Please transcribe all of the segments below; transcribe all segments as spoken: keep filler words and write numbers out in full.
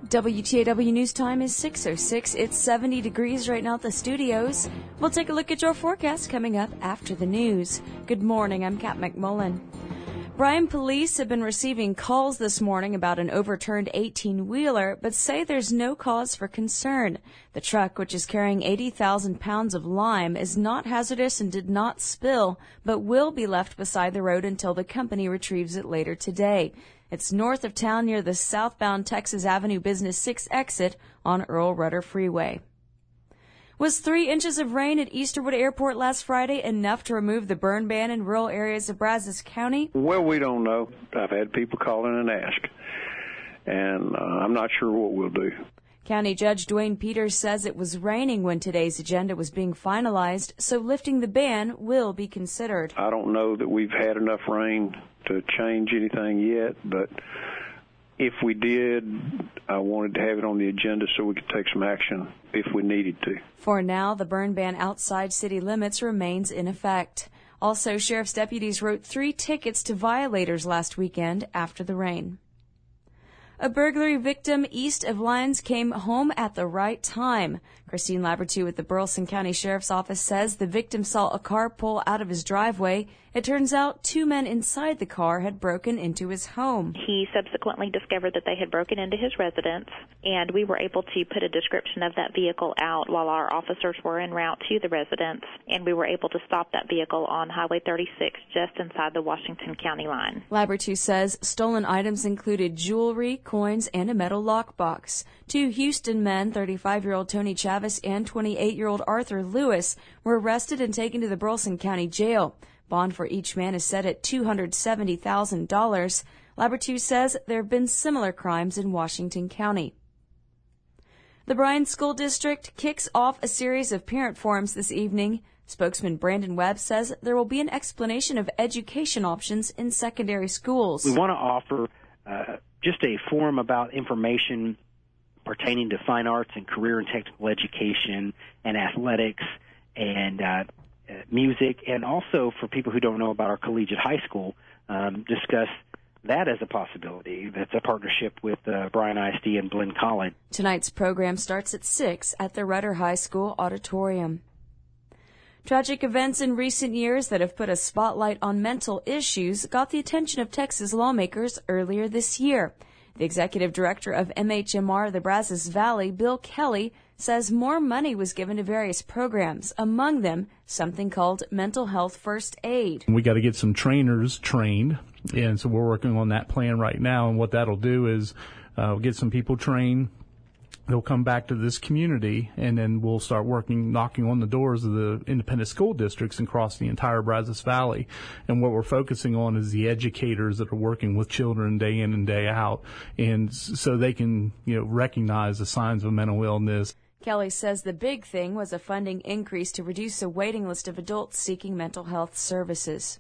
W T A W News Time is six oh six. It's seventy degrees right now at the studios. We'll take a look at your forecast coming up after the news. Good morning, I'm Kat McMullen. Bryan police have been receiving calls this morning about an overturned eighteen-wheeler, but say there's no cause for concern. The truck, which is carrying eighty thousand pounds of lime, is not hazardous and did not spill, but will be left beside the road until the company retrieves it later today. It's north of town near the southbound Texas Avenue Business six exit on Earl Rudder Freeway. Was three inches of rain at Easterwood Airport last Friday enough to remove the burn ban in rural areas of Brazos County? Well, we don't know. I've had people call in and ask, and uh, I'm not sure what we'll do. County Judge Dwayne Peters says it was raining when today's agenda was being finalized, so lifting the ban will be considered. I don't know that we've had enough rain to change anything yet, but if we did, I wanted to have it on the agenda so we could take some action if we needed to. For now, the burn ban outside city limits remains in effect. Also, sheriff's deputies wrote three tickets to violators last weekend after the rain. A burglary victim east of Lyons came home at the right time. Christine Labertu with the Burleson County Sheriff's Office says the victim saw a car pull out of his driveway. It turns out two men inside the car had broken into his home. He subsequently discovered that they had broken into his residence, and we were able to put a description of that vehicle out while our officers were en route to the residence, and we were able to stop that vehicle on Highway thirty-six just inside the Washington County line. Labertu says stolen items included jewelry, coins, and a metal lockbox. Two Houston men, thirty-five-year-old Tony Chavis and twenty-eight-year-old Arthur Lewis, were arrested and taken to the Burleson County Jail. Bond for each man is set at two hundred seventy thousand dollars. Labertu says there have been similar crimes in Washington County. The Bryan School District kicks off a series of parent forums this evening. Spokesman Brandon Webb says there will be an explanation of education options in secondary schools. We want to offer uh, just a forum about information pertaining to fine arts and career and technical education and athletics and uh, uh, music, and also for people who don't know about our collegiate high school, um, discuss that as a possibility. That's a partnership with uh, Bryan I S D and Blinn College. Tonight's program starts at six at the Rudder High School auditorium. Tragic events in recent years that have put a spotlight on mental issues got the attention of Texas lawmakers earlier this year. The executive director of M H M R of the Brazos Valley, Bill Kelly, says more money was given to various programs, among them something called Mental Health First Aid. We got to get some trainers trained, and so we're working on that plan right now, and what that'll do is uh, get some people trained. They'll come back to this community, and then we'll start working, knocking on the doors of the independent school districts across the entire Brazos Valley. And what we're focusing on is the educators that are working with children day in and day out, and so they can, you know, recognize the signs of mental illness. Kelly says the big thing was a funding increase to reduce the waiting list of adults seeking mental health services.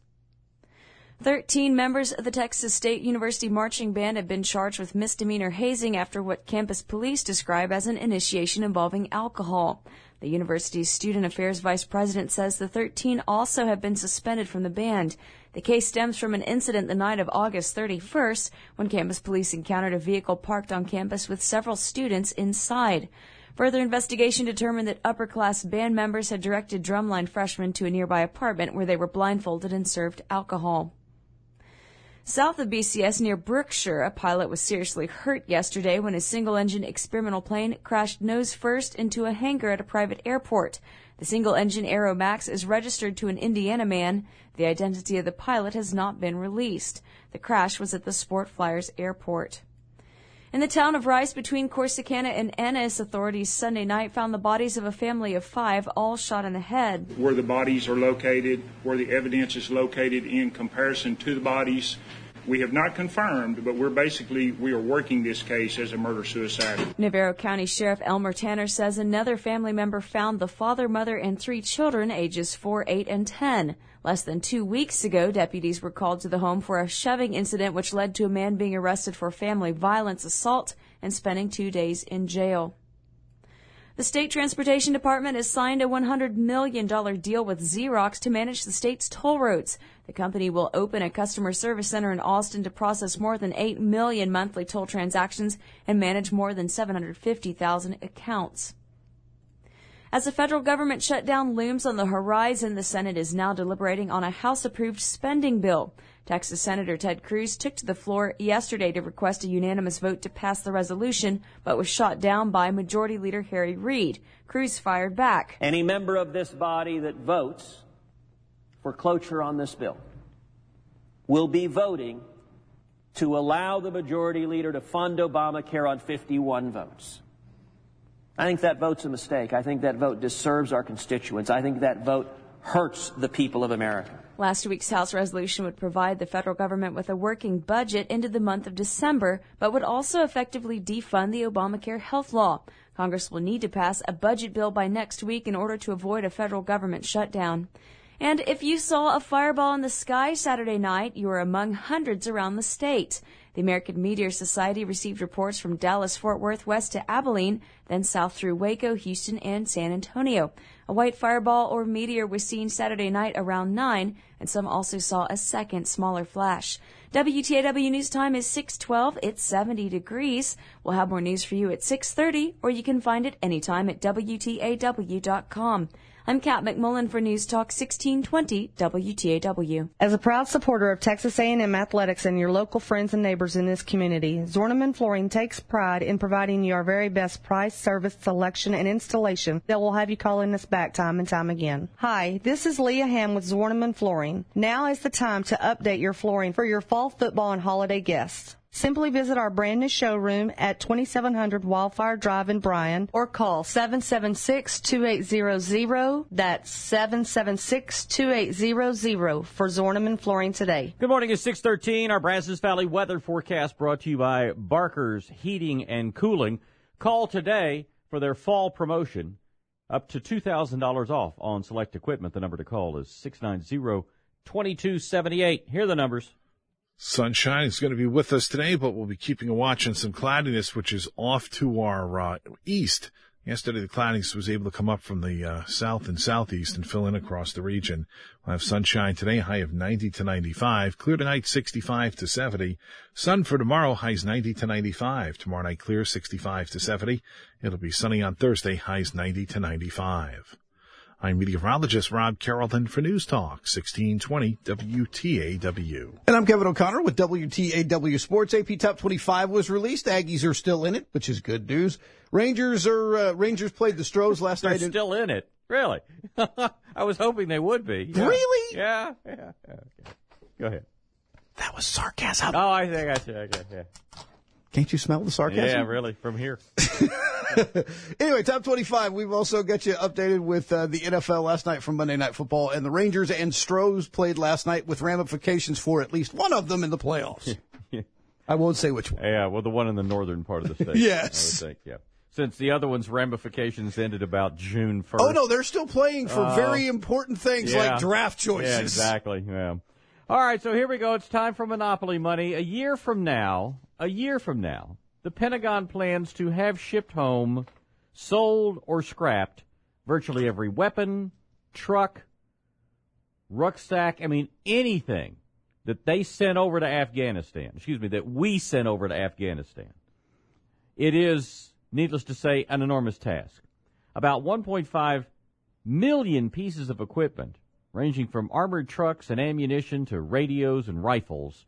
Thirteen members of the Texas State University Marching Band have been charged with misdemeanor hazing after what campus police describe as an initiation involving alcohol. The university's student affairs vice president says the thirteen also have been suspended from the band. The case stems from an incident the night of August thirty-first when campus police encountered a vehicle parked on campus with several students inside. Further investigation determined that upper-class band members had directed drumline freshmen to a nearby apartment where they were blindfolded and served alcohol. South of B C S near Brookshire, a pilot was seriously hurt yesterday when a single-engine experimental plane crashed nose-first into a hangar at a private airport. The single-engine Aero Max is registered to an Indiana man. The identity of the pilot has not been released. The crash was at the Sport Flyers Airport. In the town of Rice between Corsicana and Ennis, authorities Sunday night found the bodies of a family of five, all shot in the head. Where the bodies are located, where the evidence is located in comparison to the bodies, we have not confirmed, but we're basically, we are working this case as a murder-suicide. Navarro County Sheriff Elmer Tanner says another family member found the father, mother, and three children, ages four, eight, and ten. Less than two weeks ago, deputies were called to the home for a shoving incident which led to a man being arrested for family violence assault and spending two days in jail. The State Transportation Department has signed a one hundred million dollars deal with Xerox to manage the state's toll roads. The company will open a customer service center in Austin to process more than eight million monthly toll transactions and manage more than seven hundred fifty thousand accounts. As the federal government shutdown looms on the horizon, the Senate is now deliberating on a House-approved spending bill. Texas Senator Ted Cruz took to the floor yesterday to request a unanimous vote to pass the resolution, but was shot down by Majority Leader Harry Reid. Cruz fired back. Any member of this body that votes for cloture on this bill will be voting to allow the Majority Leader to fund Obamacare on fifty-one votes. I think that vote's a mistake. I think that vote disserves our constituents. I think that vote hurts the people of America. Last week's House resolution would provide the federal government with a working budget into the month of December, but would also effectively defund the Obamacare health law. Congress will need to pass a budget bill by next week in order to avoid a federal government shutdown. And if you saw a fireball in the sky Saturday night, you were among hundreds around the state. The American Meteor Society received reports from Dallas-Fort Worth west to Abilene, then south through Waco, Houston, and San Antonio. A white fireball or meteor was seen Saturday night around nine, and some also saw a second, smaller flash. W T A W News Time is six twelve. It's seventy degrees. We'll have more news for you at six thirty, or you can find it anytime at W T A W dot com. I'm Kat McMullen for News Talk sixteen twenty W T A W. As a proud supporter of Texas A and M athletics and your local friends and neighbors in this community, Zorneman Flooring takes pride in providing you our very best price, service, selection, and installation that will have you calling us back time and time again. Hi, this is Leah Ham with Zorneman Flooring. Now is the time to update your flooring for your fall football and holiday guests. Simply visit our brand new showroom at twenty-seven hundred Wildfire Drive in Bryan or call seven seven six, two eight zero zero. That's seven seven six, two eight zero zero for Zorneman Flooring today. Good morning. It's six thirteen. Our Brazos Valley weather forecast brought to you by Barker's Heating and Cooling. Call today for their fall promotion, up to two thousand dollars off on select equipment. The number to call is six nine zero, two two seven eight. Here are the numbers. Sunshine is going to be with us today, but we'll be keeping a watch on some cloudiness, which is off to our uh, east. Yesterday, the cloudiness was able to come up from the uh, south and southeast and fill in across the region. We'll have sunshine today, high of ninety to ninety-five. Clear tonight, sixty-five to seventy. Sun for tomorrow, highs ninety to ninety-five. Tomorrow night, clear, sixty-five to seventy. It'll be sunny on Thursday, highs ninety to ninety-five. I'm meteorologist Rob Carrollton for News Talk sixteen twenty W T A W. And I'm Kevin O'Connor with W T A W Sports. A P Top twenty-five was released. Aggies are still in it, which is good news. Rangers are uh, Rangers played the Stros last They're night. They're still in it. Really? I was hoping they would be. Yeah. Really? Yeah. Yeah. yeah. Okay. Go ahead. That was sarcasm. Oh, I think I got you. Okay. Yeah. Can't you smell the sarcasm? Yeah, really, from here. Anyway, Top twenty-five, we've also got you updated with uh, the N F L last night from Monday Night Football, and the Rangers and Stros played last night with ramifications for at least one of them in the playoffs. Yeah. I won't say which one. Yeah, well, the one in the northern part of the state. Yes. I would think, yeah. Since the other one's ramifications ended about June first. Oh, no, they're still playing for uh, very important things yeah. like draft choices. Yeah, exactly. Yeah. All right, so here we go. It's time for Monopoly Money. A year from now, a year from now, the Pentagon plans to have shipped home, sold, or scrapped virtually every weapon, truck, rucksack, I mean, anything that they sent over to Afghanistan, excuse me, that we sent over to Afghanistan. It is, needless to say, an enormous task. About one point five million pieces of equipment, ranging from armored trucks and ammunition to radios and rifles,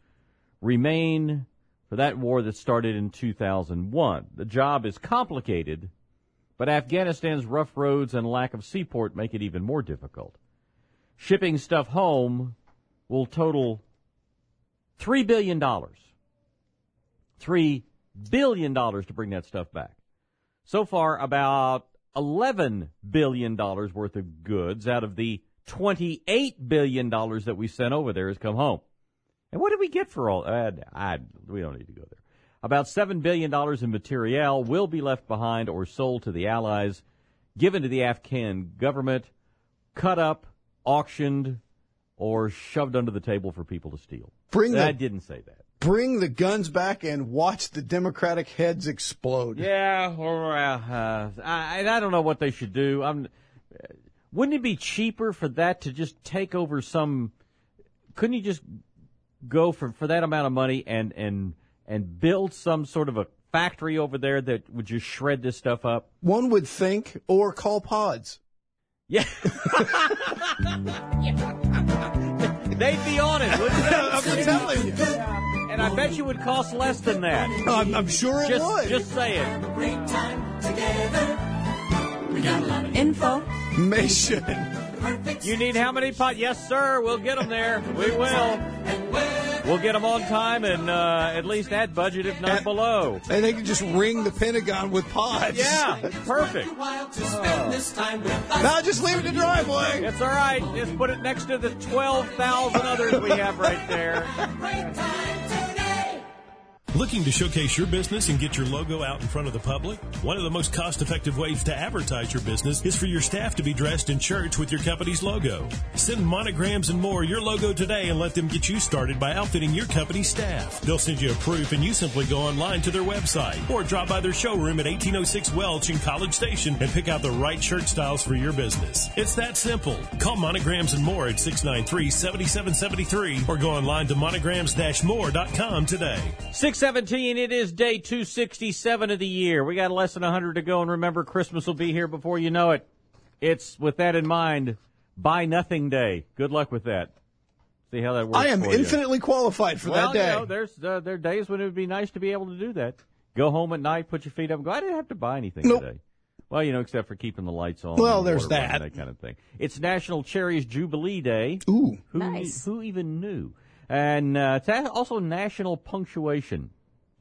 remain for that war that started in two thousand one. The job is complicated, but Afghanistan's rough roads and lack of seaport make it even more difficult. Shipping stuff home will total three billion dollars. three billion dollars to bring that stuff back. So far, about eleven billion dollars worth of goods out of the twenty-eight billion dollars that we sent over there has come home. And what did we get for all? Uh, I, we don't need to go there. About seven billion dollars in materiel will be left behind or sold to the Allies, given to the Afghan government, cut up, auctioned, or shoved under the table for people to steal. Bring I the, didn't say that. bring the guns back and watch the Democratic heads explode. Yeah, or uh, uh, I, I don't know what they should do. I'm. Wouldn't it be cheaper for that to just take over some? Couldn't you just go for for that amount of money and and and build some sort of a factory over there that would just shred this stuff up? One would think, or call pods. Yeah. They'd be on it, wouldn't they? I'm telling you. Yeah. And I bet you it would cost less than that. I'm, I'm sure it just, would. Just say it. Great time together. We got a lot of info. Mission. You need how many pots? Yes, sir. We'll get them there. We will. We'll get them on time and uh, at least at budget, if not and, below. And they can just ring the Pentagon with pods. Yeah, perfect. Oh. Now just leave it in the driveway. It's all right. Just put it next to the twelve thousand others we have right there. Looking to showcase your business and get your logo out in front of the public? One of the most cost-effective ways to advertise your business is for your staff to be dressed in church with your company's logo. Send Monograms and More your logo today and let them get you started by outfitting your company's staff. They'll send you a proof and you simply go online to their website or drop by their showroom at eighteen oh six Welch in College Station and pick out the right shirt styles for your business. It's that simple. Call Monograms and More at six nine three, seven seven seven three or go online to monograms dash more dot com today. six seventeen, it is day two sixty-seven of the year. We got less than one hundred to go, and remember, Christmas will be here before you know it. It's, with that in mind, Buy Nothing Day. Good luck with that. See how that works. I am for infinitely you. qualified for well, that day. You know, there's, uh, there are days when it would be nice to be able to do that. Go home at night, put your feet up, and go, I didn't have to buy anything nope. today. Well, you know, except for keeping the lights on. Well, and there's water that. running, that kind of thing. It's National Cherries Jubilee Day. Ooh. Who, nice. Who even knew? And uh, it's also National Punctuation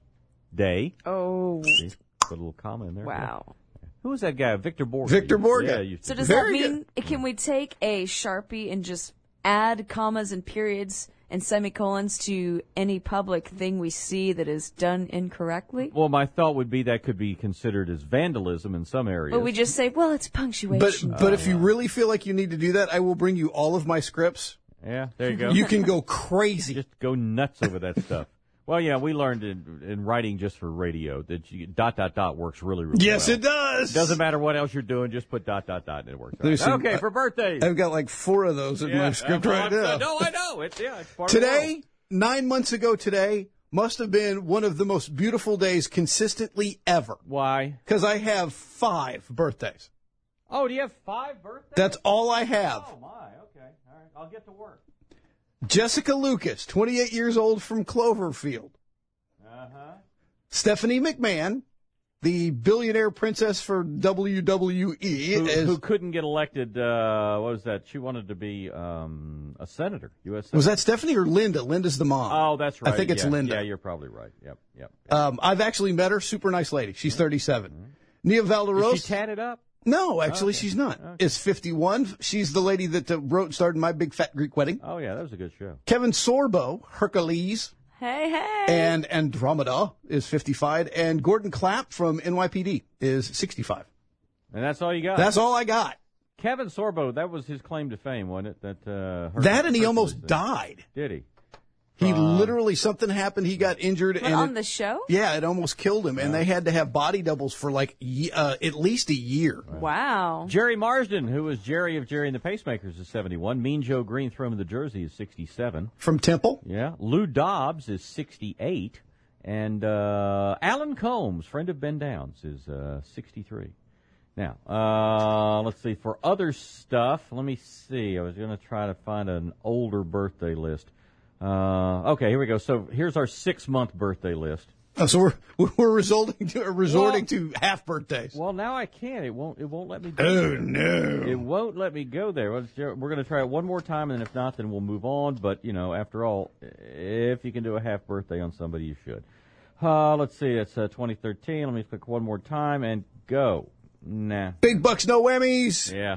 Day. Oh. See, put a little comma in there. Wow. Who was that guy? Victor Borge. Victor Borge. Yeah, so does Very that mean, good. Can we take a Sharpie and just add commas and periods and semicolons to any public thing we see that is done incorrectly? Well, my thought would be that could be considered as vandalism in some areas. But we just say, well, it's punctuation. But, but oh, if you yeah. really feel like you need to do that, I will bring you all of my scripts. Yeah, there you go. You can go crazy. Just go nuts over that stuff. Well, yeah, we learned in, in writing just for radio that you, dot, dot, dot works really, really yes, well. Yes, it does. Doesn't matter what else you're doing, just put dot, dot, dot, and it works. Right. Some, okay, for birthdays. I've got like four of those in yeah, my script well, right I'm, now. No, I know. It's, yeah, it's part today, of nine months ago today, must have been one of the most beautiful days consistently ever. Why? Because I have five birthdays. Oh, do you have five birthdays? That's all I have. Oh, my. Okay. All right. I'll get to work. Jessica Lucas, twenty-eight years old from Cloverfield. Uh-huh. Stephanie McMahon, the billionaire princess for W W E. Who, is, who couldn't get elected, uh, what was that? She wanted to be um, a senator, U S senator. Was that Stephanie or Linda? Linda's the mom. Oh, that's right. I think it's yeah. Linda. Yeah, you're probably right. Yep, yep. yep. Um, I've actually met her. Super nice lady. She's thirty-seven. Mm-hmm. Nia Valderos. Is she tatted up? No, actually, okay. she's not. Okay. Is fifty-one. She's the lady that uh, wrote and starred in My Big Fat Greek Wedding. Oh, yeah, that was a good show. Kevin Sorbo, Hercules. Hey, hey. And Andromeda is fifty-five. And Gordon Clapp from N Y P D is sixty-five. And that's all you got? That's all I got. Kevin Sorbo, that was his claim to fame, wasn't it? That, uh, Her- that and he Hercules almost did. died. Did he? He uh, literally, something happened. He got injured. But and on it, the show? Yeah, it almost killed him. And yeah. they had to have body doubles for like uh, at least a year. Wow. Jerry Marsden, who was Jerry of Jerry and the Pacemakers, is seventy-one. Mean Joe Green, Throne of the Jersey, is sixty-seven. From Temple? Yeah. Lou Dobbs is sixty-eight. And uh, Alan Combs, friend of Ben Downs, is uh, sixty-three. Now, uh, let's see. For other stuff, let me see. I was going to try to find an older birthday list. Uh, okay, here we go. So here's our six-month birthday list. Oh, so we're we're resorting to resorting well, to half birthdays. Well, now I can't. It won't. It won't let me. Oh there. no! It won't let me go there. We're going to try it one more time, and if not, then we'll move on. But you know, after all, if you can do a half birthday on somebody, you should. Uh, let's see. It's uh, twenty thirteen. Let me click one more time and go. Nah. Big bucks, no whammies. Yeah.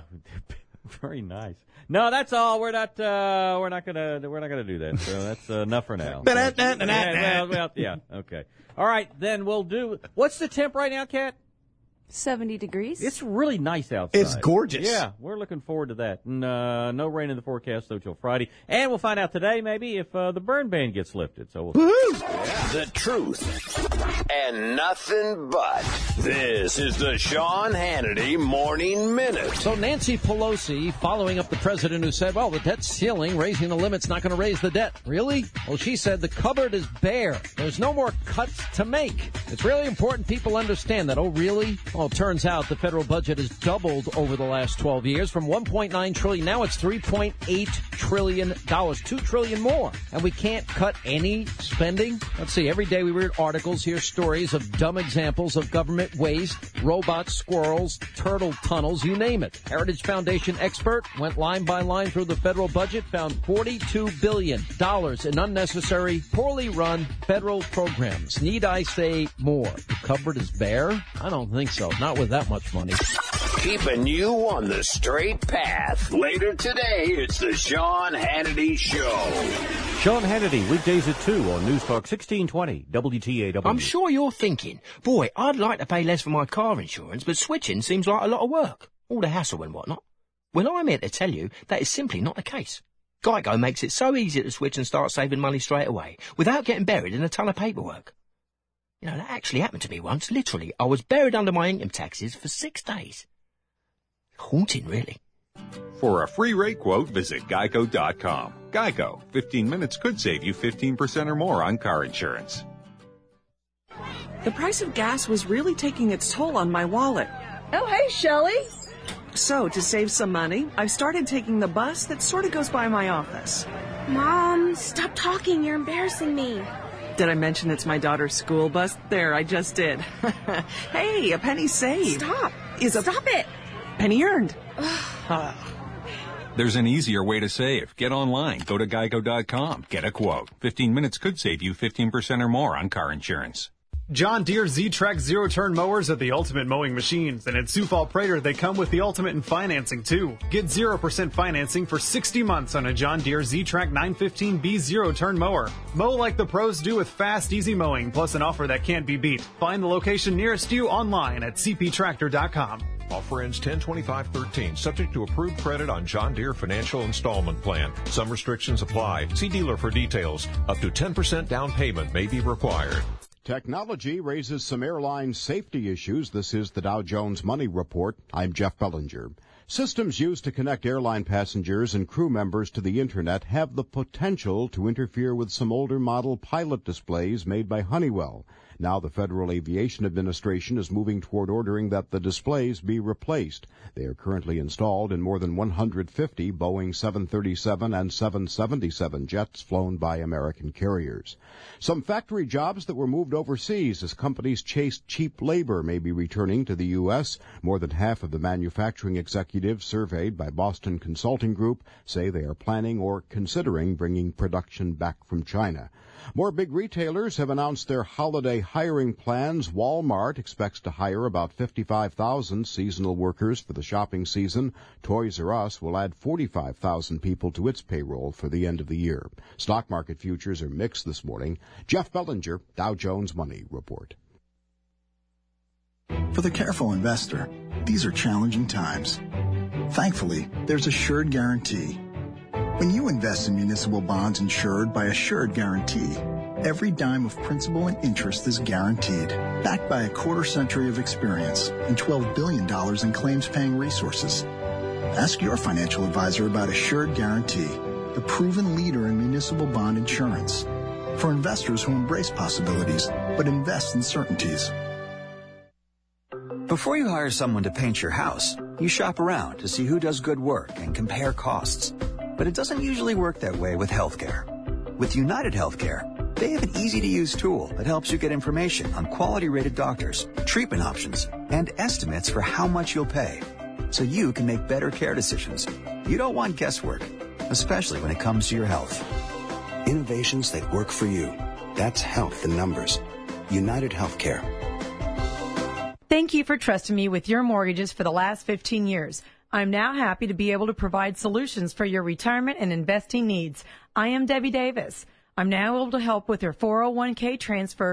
Very nice. No, that's all. We're not. Uh, we're not gonna. We're not gonna do that. So that's uh, enough for now. So, yeah, well, well, yeah. Okay. All right. Then we'll do. What's the temp right now, Kat? seventy degrees. It's really nice outside. It's gorgeous. Yeah, we're looking forward to that. And, uh, no rain in the forecast, though, till Friday. And we'll find out today, maybe, if uh, the burn ban gets lifted. So we'll The truth and nothing but. This is the Sean Hannity Morning Minute. So Nancy Pelosi, following up the president who said, well, the debt ceiling, raising the limit's not going to raise the debt. Really? Well, she said the cupboard is bare. There's no more cuts to make. It's really important people understand that. Oh, really? Well, it turns out the federal budget has doubled over the last twelve years from one point nine trillion dollars. Now it's three point eight trillion dollars, two trillion dollars more. And we can't cut any spending? Let's see. Every day we read articles, hear stories of dumb examples of government waste, robots, squirrels, turtle tunnels, you name it. Heritage Foundation expert went line by line through the federal budget, found forty-two billion dollars in unnecessary, poorly run federal programs. Need I say more? The cupboard is bare? I don't think so. Not with that much money. Keeping you on the straight path. Later today, it's the Sean Hannity Show. Sean Hannity, weekdays at two on News Talk sixteen twenty W T A W. I'm sure you're thinking, boy, I'd like to pay less for my car insurance, but switching seems like a lot of work. All the hassle and whatnot. Well, I'm here to tell you that is simply not the case. Geico makes it so easy to switch and start saving money straight away, without getting buried in a ton of paperwork. You know, that actually happened to me once. Literally, I was buried under my income taxes for six days. Haunting, really. For a free rate quote, visit geico dot com. Geico. fifteen minutes could save you fifteen percent or more on car insurance. The price of gas was really taking its toll on my wallet. Oh, hey, Shelley. So, to save some money, I've started taking the bus that sort of goes by my office. Mom, stop talking. You're embarrassing me. Did I mention it's my daughter's school bus? There, I just did. Hey, a penny saved. Stop. Is a Stop it. penny earned. There's an easier way to save. Get online. Go to geico dot com. Get a quote. fifteen minutes could save you fifteen percent or more on car insurance. John Deere Z-Track zero-turn mowers are the ultimate mowing machines, and at Sioux Falls Prater, they come with the ultimate in financing, too. Get zero percent financing for sixty months on a John Deere Z-Track nine fifteen B zero-turn mower. Mow like the pros do with fast, easy mowing, plus an offer that can't be beat. Find the location nearest you online at c p tractor dot com. Offer ends ten twenty-five thirteen, subject to approved credit on John Deere Financial Installment Plan. Some restrictions apply. See dealer for details. Up to ten percent down payment may be required. Technology raises some airline safety issues. This is the Dow Jones Money Report. I'm Jeff Bellinger. Systems used to connect airline passengers and crew members to the Internet have the potential to interfere with some older model pilot displays made by Honeywell. Now the Federal Aviation Administration is moving toward ordering that the displays be replaced. They are currently installed in more than one hundred fifty Boeing seven thirty-seven and seven seventy-seven jets flown by American carriers. Some factory jobs that were moved overseas as companies chased cheap labor may be returning to the U S. More than half of the manufacturing executives surveyed by Boston Consulting Group say they are planning or considering bringing production back from China. More big retailers have announced their holiday hiring plans. Walmart expects to hire about fifty-five thousand seasonal workers for the shopping season. Toys R Us will add forty-five thousand people to its payroll for the end of the year. Stock market futures are mixed this morning. Jeff Bellinger, Dow Jones Money Report. For the careful investor, these are challenging times. Thankfully, there's Assured Guarantee. When you invest in municipal bonds insured by Assured Guarantee, every dime of principal and interest is guaranteed, backed by a quarter century of experience and twelve billion dollars in claims-paying resources. Ask your financial advisor about Assured Guarantee, the proven leader in municipal bond insurance. For investors who embrace possibilities, but invest in certainties. Before you hire someone to paint your house, you shop around to see who does good work and compare costs. But it doesn't usually work that way with healthcare. With United Healthcare, they have an easy-to-use tool that helps you get information on quality-rated doctors, treatment options, and estimates for how much you'll pay, so you can make better care decisions. You don't want guesswork, especially when it comes to your health. Innovations that work for you. That's health in numbers. United Healthcare. Thank you for trusting me with your mortgages for the last fifteen years. I'm now happy to be able to provide solutions for your retirement and investing needs. I am Debbie Davis. I'm now able to help with your four oh one k transfers,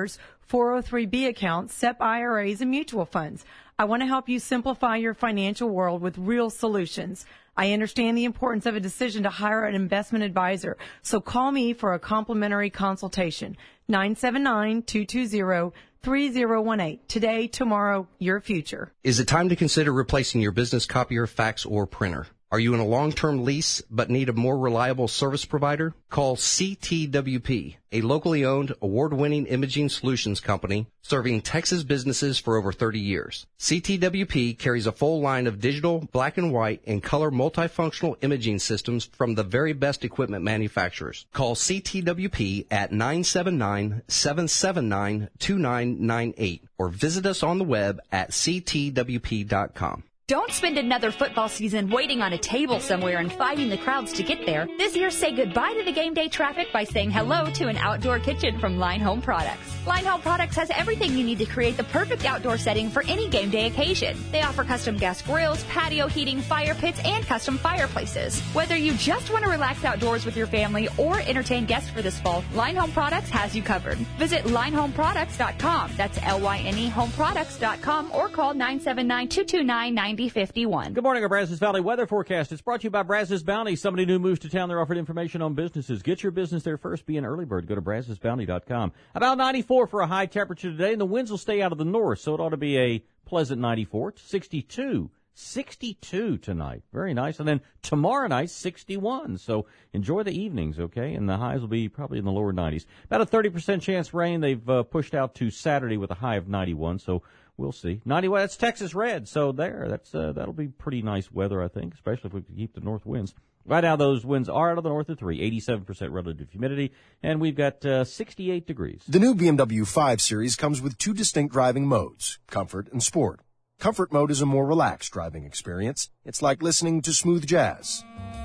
four oh three B accounts, S E P I R As, and mutual funds. I want to help you simplify your financial world with real solutions. I understand the importance of a decision to hire an investment advisor, so call me for a complimentary consultation. nine seven nine, two two zero, three zero one eight. Today, tomorrow, your future. Is it time to consider replacing your business copier, fax, or printer? Are you in a long-term lease but need a more reliable service provider? Call C T W P, a locally owned, award-winning imaging solutions company serving Texas businesses for over thirty years. C T W P carries a full line of digital, black and white, and color multifunctional imaging systems from the very best equipment manufacturers. Call C T W P at nine seven nine, seven seven nine, two nine nine eight or visit us on the web at c t w p dot com. Don't spend another football season waiting on a table somewhere and fighting the crowds to get there. This year, say goodbye to the game day traffic by saying hello to an outdoor kitchen from Line Home Products. Line Home Products has everything you need to create the perfect outdoor setting for any game day occasion. They offer custom gas grills, patio heating, fire pits, and custom fireplaces. Whether you just want to relax outdoors with your family or entertain guests for this fall, Line Home Products has you covered. Visit line home products dot com. That's L Y N E home products dot com or call nine seven nine, two two nine, nine zero five one. Good morning, our Brazos Valley weather forecast. It's brought to you by Brazos Bounty. Somebody new moves to town. They're offered information on businesses. Get your business there first. Be an early bird. Go to brazos bounty dot com. About ninety-four for a high temperature today, and the winds will stay out of the north, so it ought to be a pleasant ninety-four. sixty-two. sixty-two tonight. Very nice. And then tomorrow night, sixty-one. So enjoy the evenings, okay? And the highs will be probably in the lower nineties. About a thirty percent chance rain. They've uh, pushed out to Saturday with a high of ninety-one, so we'll see. ninety-one, that's Texas red. So there, that's uh, that'll be pretty nice weather, I think, especially if we can keep the north winds. Right now, those winds are out of the north at three, eighty-seven percent relative humidity, and we've got uh, sixty-eight degrees. The new B M W five Series comes with two distinct driving modes, comfort and sport. Comfort mode is a more relaxed driving experience. It's like listening to smooth jazz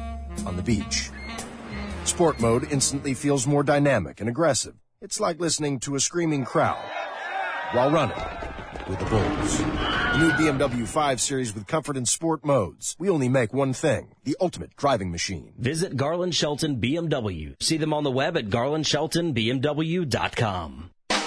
on the beach. Sport mode instantly feels more dynamic and aggressive. It's like listening to a screaming crowd while running with the Bulls. The new B M W five Series with comfort and sport modes. We only make one thing, the ultimate driving machine. Visit Garland Shelton B M W. See them on the web at garland shelton b m w dot com.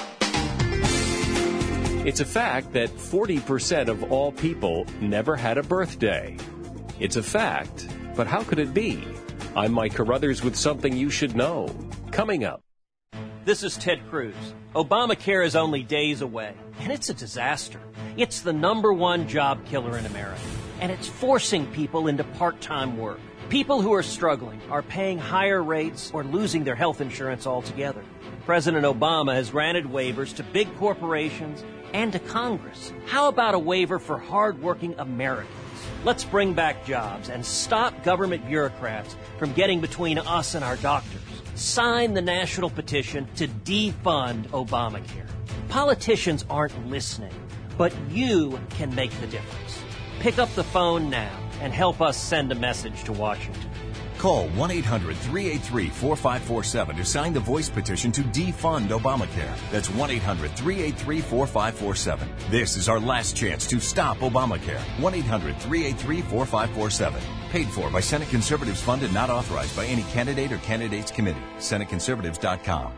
It's a fact that forty percent of all people never had a birthday. It's a fact, but how could it be? I'm Mike Carruthers with something you should know. Coming up. This is Ted Cruz. Obamacare is only days away, and it's a disaster. It's the number one job killer in America, and it's forcing people into part-time work. People who are struggling are paying higher rates or losing their health insurance altogether. President Obama has granted waivers to big corporations and to Congress. How about a waiver for hard-working Americans? Let's bring back jobs and stop government bureaucrats from getting between us and our doctors. Sign the national petition to defund Obamacare. Politicians aren't listening, but you can make the difference. Pick up the phone now and help us send a message to Washington. Call one eight hundred, three eight three, four five four seven to sign the voice petition to defund Obamacare. That's one eight hundred, three eight three, four five four seven. This is our last chance to stop Obamacare. one eight hundred, three eight three, four five four seven. Paid for by Senate Conservatives Fund and not authorized by any candidate or candidates committee. senate conservatives dot com.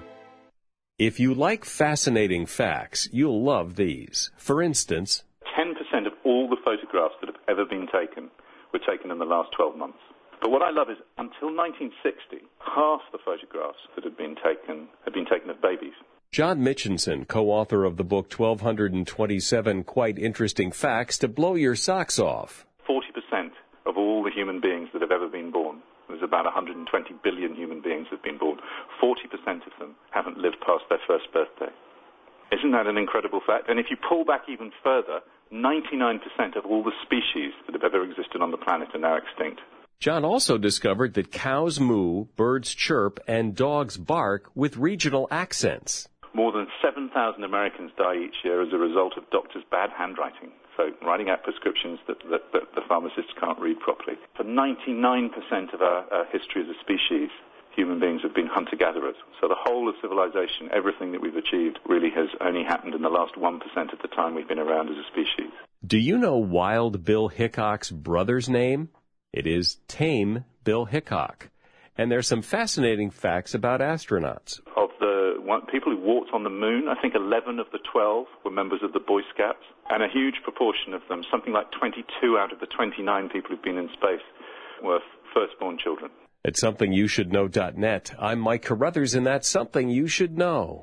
If you like fascinating facts, you'll love these. For instance, ten percent of all the photographs that have ever been taken were taken in the last twelve months. But what I love is, until nineteen sixty, half the photographs that had been taken had been taken of babies. John Mitchinson, co-author of the book twelve twenty-seven Quite Interesting Facts to Blow Your Socks Off. forty percent of all the human beings that have ever been born, there's about one hundred twenty billion human beings that have been born, forty percent of them haven't lived past their first birthday. Isn't that an incredible fact? And if you pull back even further, ninety-nine percent of all the species that have ever existed on the planet are now extinct. John also discovered that cows moo, birds chirp, and dogs bark with regional accents. More than seven thousand Americans die each year as a result of doctors' bad handwriting, so writing out prescriptions that, that, that the pharmacists can't read properly. For ninety-nine percent of our, our history as a species, human beings have been hunter-gatherers. So the whole of civilization, everything that we've achieved, really has only happened in the last one percent of the time we've been around as a species. Do you know Wild Bill Hickok's brother's name? It is Tame Bill Hickok. And there's some fascinating facts about astronauts. Of the on, people who walked on the moon. I think eleven of the twelve were members of the Boy Scouts, and a huge proportion of them, something like twenty-two out of the twenty-nine people who've been in space, were firstborn children. At something you should know dot net, I'm Mike Carruthers, and that's Something You Should Know.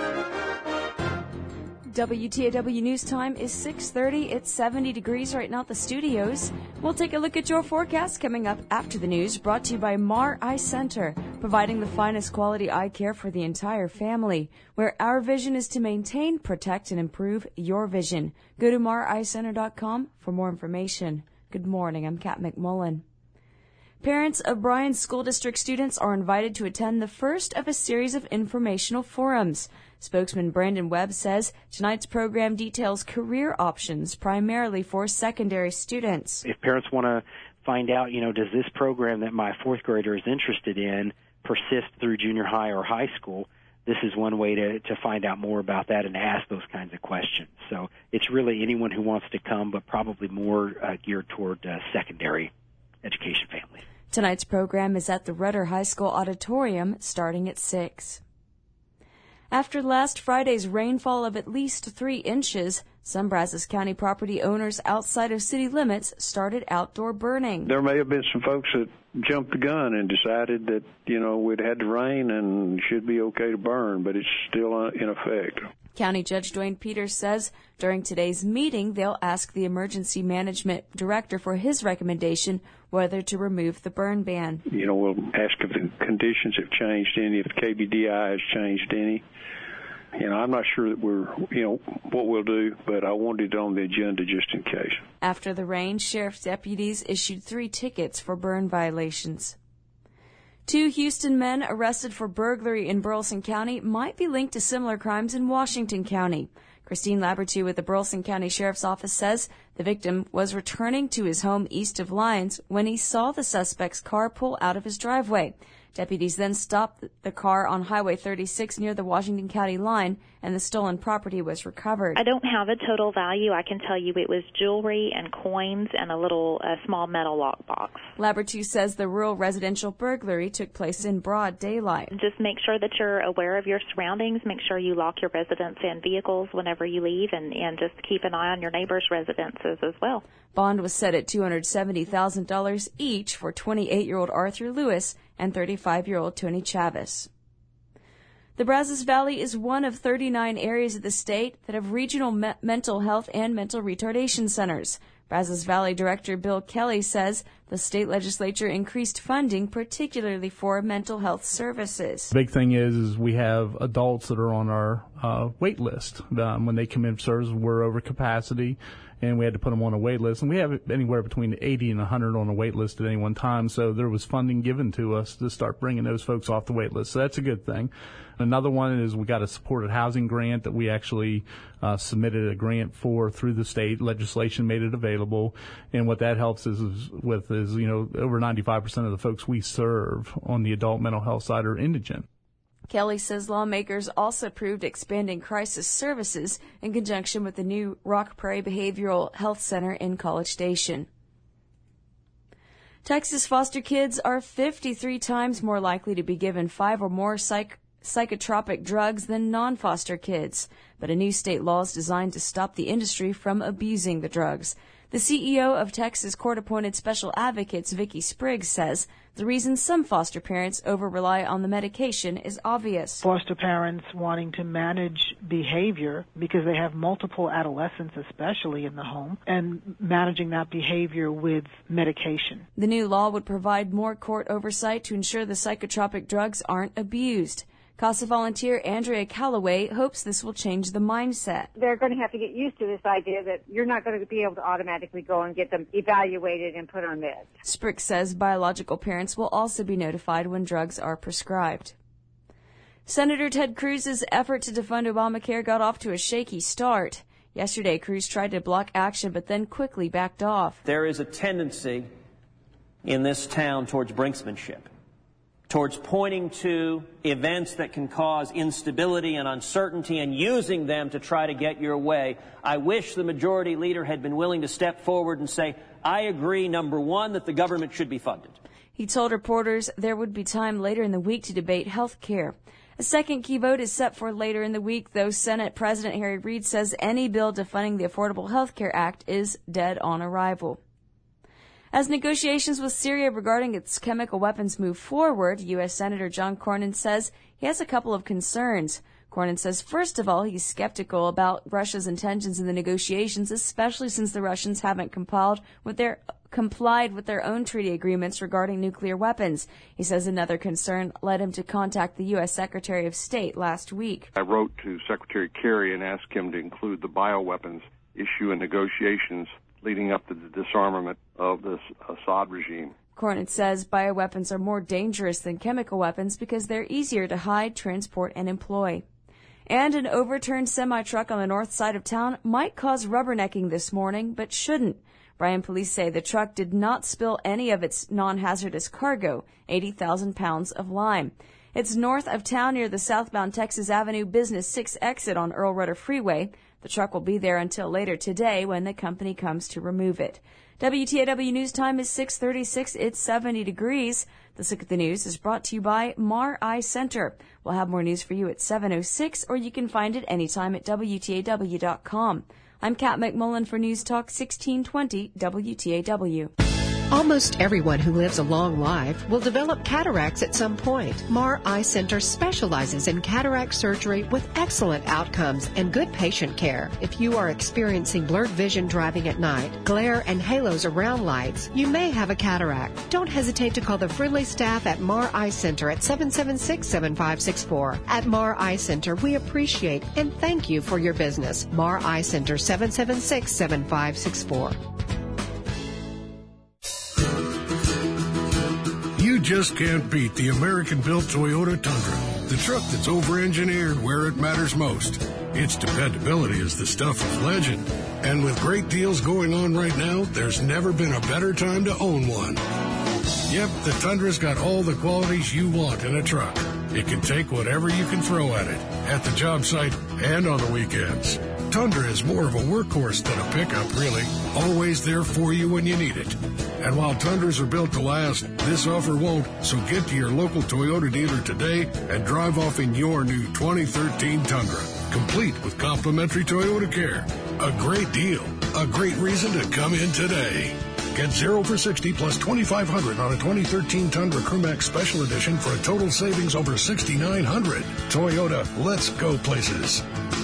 W T A W News Time is six thirty. It's seventy degrees right now at the studios. We'll take a look at your forecast coming up after the news, brought to you by Mar Eye Center, providing the finest quality eye care for the entire family, where our vision is to maintain, protect, and improve your vision. Go to mar eye center dot com for more information. Good morning. I'm Kat McMullen. Parents of Bryan School District students are invited to attend the first of a series of informational forums. Spokesman Brandon Webb says tonight's program details career options primarily for secondary students. If parents want to find out, you know, does this program that my fourth grader is interested in persist through junior high or high school, this is one way to, to find out more about that and ask those kinds of questions. So it's really anyone who wants to come, but probably more uh, geared toward uh, secondary education families. Tonight's program is at the Rudder High School Auditorium starting at six. After last Friday's rainfall of at least three inches, some Brazos County property owners outside of city limits started outdoor burning. There may have been some folks that jumped the gun and decided that, you know, it had to rain and should be okay to burn, but it's still in effect. County Judge Dwayne Peters says during today's meeting they'll ask the emergency management director for his recommendation whether to remove the burn ban. You know, we'll ask if the conditions have changed any, if the K B D I has changed any. You know, I'm not sure that we're, you know, what we'll do, but I wanted it on the agenda just in case. After the rain, sheriff's deputies issued three tickets for burn violations. Two Houston men arrested for burglary in Burleson County might be linked to similar crimes in Washington County. Christine Labertu with the Burleson County Sheriff's Office says the victim was returning to his home east of Lyons when he saw the suspect's car pull out of his driveway. Deputies then stopped the car on Highway thirty-six near the Washington County line, and the stolen property was recovered. I don't have a total value. I can tell you it was jewelry and coins and a little uh, small metal lockbox. Labertu says the rural residential burglary took place in broad daylight. Just make sure that you're aware of your surroundings. Make sure you lock your residence and vehicles whenever you leave, and, and just keep an eye on your neighbors' residences as well. Bond was set at two hundred seventy thousand dollars each for twenty-eight-year-old Arthur Lewis and thirty-five-year-old Tony Chavez. The Brazos Valley is one of thirty-nine areas of the state that have regional me- mental health and mental retardation centers. Brazos Valley Director Bill Kelly says the state legislature increased funding, particularly for mental health services. The big thing is, is we have adults that are on our uh, wait list. Um, when they come in for service, we're over capacity, and we had to put them on a wait list. And we have anywhere between eighty and one hundred on a wait list at any one time, so there was funding given to us to start bringing those folks off the wait list. So that's a good thing. Another one is we got a supported housing grant that we actually uh, submitted a grant for through the state. Legislation made it available. And what that helps is, is with is, you know, over ninety-five percent of the folks we serve on the adult mental health side are indigent. Kelly says lawmakers also approved expanding crisis services in conjunction with the new Rock Prairie Behavioral Health Center in College Station. Texas foster kids are fifty-three times more likely to be given five or more psych psychotropic drugs than non-foster kids, but a new state law is designed to stop the industry from abusing the drugs. The C E O of Texas Court-Appointed Special Advocates, Vicki Spriggs, says the reason some foster parents over-rely on the medication is obvious. Foster parents wanting to manage behavior because they have multiple adolescents, especially in the home, and managing that behavior with medication. The new law would provide more court oversight to ensure the psychotropic drugs aren't abused. CASA volunteer Andrea Calloway hopes this will change the mindset. They're going to have to get used to this idea that you're not going to be able to automatically go and get them evaluated and put on meds. Spriggs says biological parents will also be notified when drugs are prescribed. Senator Ted Cruz's effort to defund Obamacare got off to a shaky start. Yesterday, Cruz tried to block action but then quickly backed off. There is a tendency in this town towards brinksmanship, towards pointing to events that can cause instability and uncertainty and using them to try to get your way. I wish the majority leader had been willing to step forward and say, I agree, number one, that the government should be funded. He told reporters there would be time later in the week to debate health care. A second key vote is set for later in the week, though Senate President Harry Reid says any bill defunding the Affordable Health Care Act is dead on arrival. As negotiations with Syria regarding its chemical weapons move forward, U S Senator John Cornyn says he has a couple of concerns. Cornyn says, first of all, he's skeptical about Russia's intentions in the negotiations, especially since the Russians haven't compiled with their complied with their own treaty agreements regarding nuclear weapons. He says another concern led him to contact the U S Secretary of State last week. I wrote to Secretary Kerry and asked him to include the bioweapons issue in negotiations leading up to the disarmament of this Assad regime. Cornyn says bioweapons are more dangerous than chemical weapons because they're easier to hide, transport, and employ. And an overturned semi-truck on the north side of town might cause rubbernecking this morning, but shouldn't. Bryan police say the truck did not spill any of its non-hazardous cargo, eighty thousand pounds of lime. It's north of town near the southbound Texas Avenue Business six exit on Earl Rudder Freeway. The truck will be there until later today when the company comes to remove it. W T A W News Time is six thirty-six. It's seventy degrees. This Look at the News is brought to you by Mar Eye Center. We'll have more news for you at seven oh six, or you can find it anytime at W T A W dot com. I'm Kat McMullen for News Talk sixteen twenty W T A W. Almost everyone who lives a long life will develop cataracts at some point. Mar Eye Center specializes in cataract surgery with excellent outcomes and good patient care. If you are experiencing blurred vision driving at night, glare and halos around lights, you may have a cataract. Don't hesitate to call the friendly staff at Mar Eye Center at seven seven six, seven five six four. At Mar Eye Center, we appreciate and thank you for your business. Mar Eye Center, seven seven six, seven five six four. You just can't beat the American-built Toyota Tundra, the truck that's over-engineered where it matters most. Its dependability is the stuff of legend. And with great deals going on right now, there's never been a better time to own one. Yep, the Tundra's got all the qualities you want in a truck. It can take whatever you can throw at it, at the job site and on the weekends. Tundra is more of a workhorse than a pickup, really. Always there for you when you need it. And while Tundras are built to last, this offer won't, so get to your local Toyota dealer today and drive off in your new twenty thirteen Tundra, complete with complimentary Toyota care. A great deal, a great reason to come in today. Get zero for sixty plus twenty-five hundred on a twenty thirteen Tundra Crewmax Special Edition for a total savings over sixty-nine hundred. Toyota, let's go places.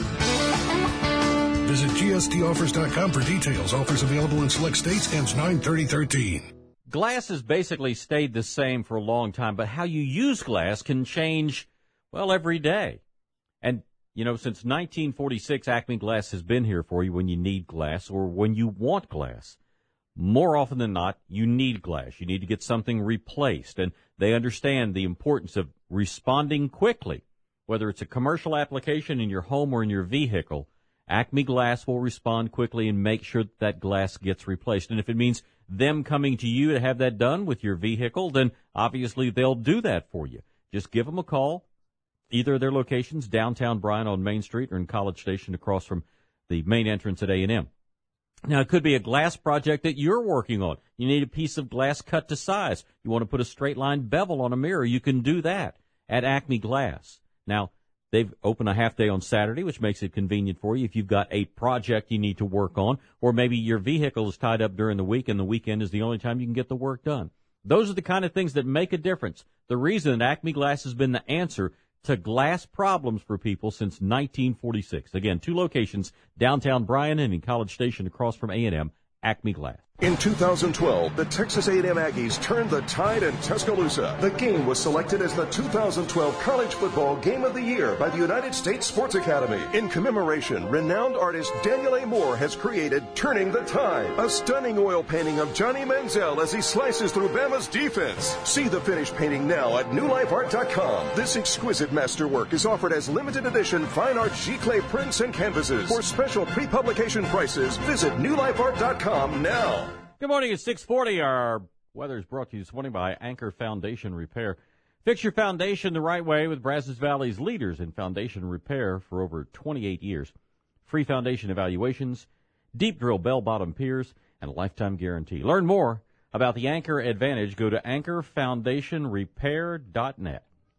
Visit G S T offers dot com for details. Offers available in select states. Ends nine thirty thirteen. Glass has basically stayed the same for a long time, but how you use glass can change, well, every day. And, you know, since nineteen forty-six, Acme Glass has been here for you when you need glass or when you want glass. More often than not, you need glass. You need to get something replaced, and they understand the importance of responding quickly. Whether it's a commercial application in your home or in your vehicle, Acme Glass will respond quickly and make sure that, that glass gets replaced. And if it means them coming to you to have that done with your vehicle, then obviously they'll do that for you. Just give them a call. Either of their locations, downtown Bryan on Main Street or in College Station across from the main entrance at A and M. Now, it could be a glass project that you're working on. You need a piece of glass cut to size. You want to put a straight line bevel on a mirror. You can do that at Acme Glass. Now, they've opened a half day on Saturday, which makes it convenient for you if you've got a project you need to work on, or maybe your vehicle is tied up during the week and the weekend is the only time you can get the work done. Those are the kind of things that make a difference. The reason that Acme Glass has been the answer to glass problems for people since nineteen forty-six. Again, two locations, downtown Bryan and in College Station across from A and M, Acme Glass. In two thousand twelve, the Texas A and M Aggies turned the tide in Tuscaloosa. The game was selected as the two thousand twelve College Football Game of the Year by the United States Sports Academy. In commemoration, renowned artist Daniel A. Moore has created Turning the Tide, a stunning oil painting of Johnny Manziel as he slices through Bama's defense. See the finished painting now at new life art dot com. This exquisite masterwork is offered as limited edition fine art Giclée prints and canvases. For special pre-publication prices, visit new life art dot com now. Good morning. It's six forty. Our weather is brought to you this morning by Anchor Foundation Repair. Fix your foundation the right way with Brazos Valley's leaders in foundation repair for over twenty-eight years. Free foundation evaluations, deep drill bell-bottom piers, and a lifetime guarantee. Learn more about the Anchor Advantage. Go to anchor foundation repair dot net.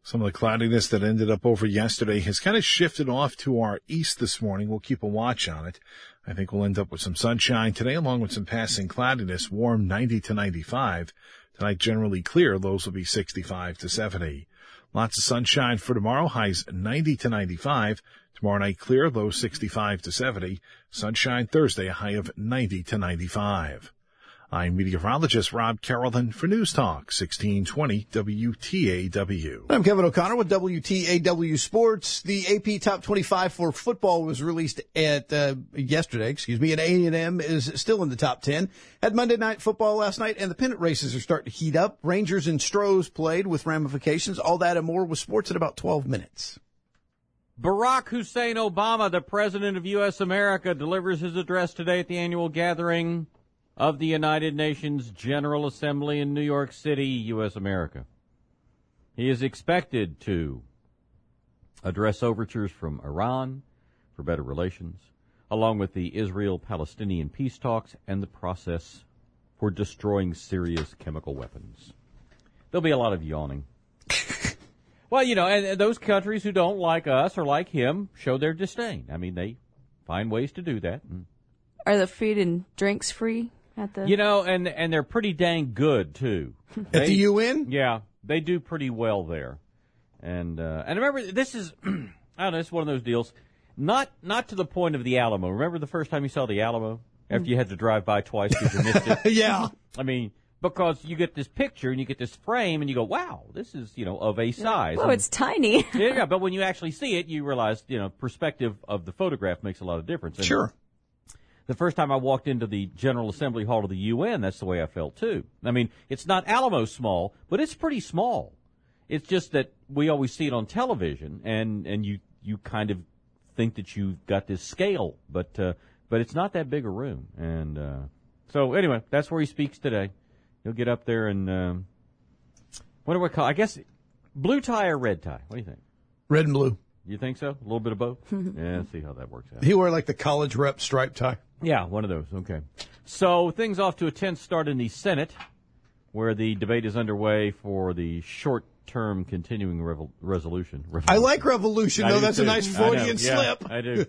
Some of the cloudiness that ended up over yesterday has kind of shifted off to our east this morning. We'll keep a watch on it. I think we'll end up with some sunshine today along with some passing cloudiness, warm ninety to ninety-five. Tonight generally clear, lows will be sixty-five to seventy. Lots of sunshine for tomorrow, highs ninety to ninety-five. Tomorrow night clear, low sixty-five to seventy. Sunshine Thursday, a high of ninety to ninety-five. I'm meteorologist Rob Carrollton for News Talk sixteen twenty W T A W. I'm Kevin O'Connor with W T A W Sports. The A P Top twenty-five for football was released at uh, yesterday, excuse me, and A and M is still in the top ten. Had Monday Night Football last night, and the pennant races are starting to heat up. Rangers and Stros played with ramifications. All that and more with sports in about twelve minutes. Barack Hussein Obama, the President of U S America, delivers his address today at the annual gathering of the United Nations General Assembly in New York City, U S America. He is expected to address overtures from Iran for better relations, along with the Israel-Palestinian peace talks and the process for destroying Syria's chemical weapons. There'll be a lot of yawning. Well, you know, and those countries who don't like us or like him show their disdain. I mean, they find ways to do that. Are the food and drinks free? At the you know, and and they're pretty dang good too. They, at the U N? Yeah, they do pretty well there. And uh, and remember, this is I don't know, it's one of those deals. Not not to the point of the Alamo. Remember the first time you saw the Alamo after you had to drive by twice because you missed it? Yeah. I mean, because you get this picture and you get this frame and you go, wow, this is you know of a size. Oh, and, it's tiny. yeah, yeah, but when you actually see it, you realize you know perspective of the photograph makes a lot of difference. And sure. The first time I walked into the General Assembly Hall of the U N, that's the way I felt, too. I mean, it's not Alamo small, but it's pretty small. It's just that we always see it on television, and, and you, you kind of think that you've got this scale, but uh, but it's not that big a room. And uh, so, anyway, that's where he speaks today. He'll get up there and, um, what do we call I guess, blue tie or red tie? What do you think? Red and blue. You think so? A little bit of both? Yeah, let's see how that works out. He wore like the college rep striped tie. Yeah, one of those. Okay. So things off to a tense start in the Senate, where the debate is underway for the short-term continuing revol- resolution. revolution. I like revolution, I though. do That's too. a nice Freudian yeah, slip. I do.